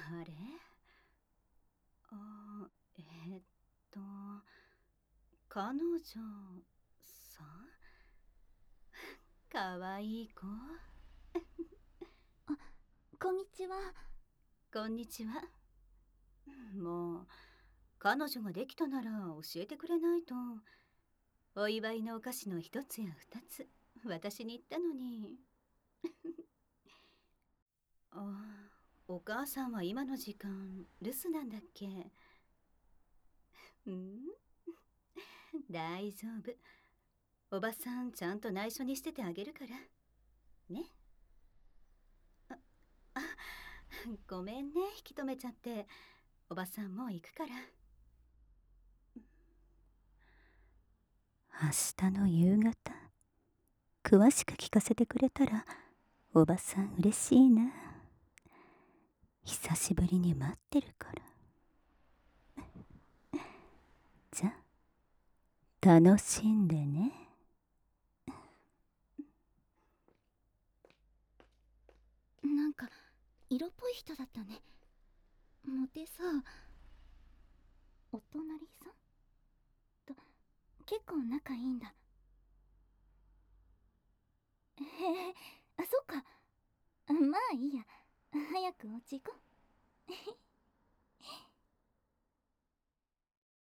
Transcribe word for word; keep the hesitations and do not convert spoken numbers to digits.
あれあえーっと彼女さんかわいい子。 あ、こんにちは。 こんにちは。もう彼女ができたなら教えてくれないと。お祝いのお菓子の一つや二つ私に言ったのに。あ、お母さんは今の時間留守なんだっけ？ん大丈夫。おばさんちゃんと内緒にしててあげるからね。あ、あごめんね、引き止めちゃって。おばさんもう行くから。明日の夕方詳しく聞かせてくれたらおばさん嬉しいな。久しぶりに待ってるから。じゃ楽しんでね。 なんか色っぽい人だったね。モテそう。お隣さんと結構仲いいんだ。へえ、あ、そっか。まあいいや。早くお家行こう。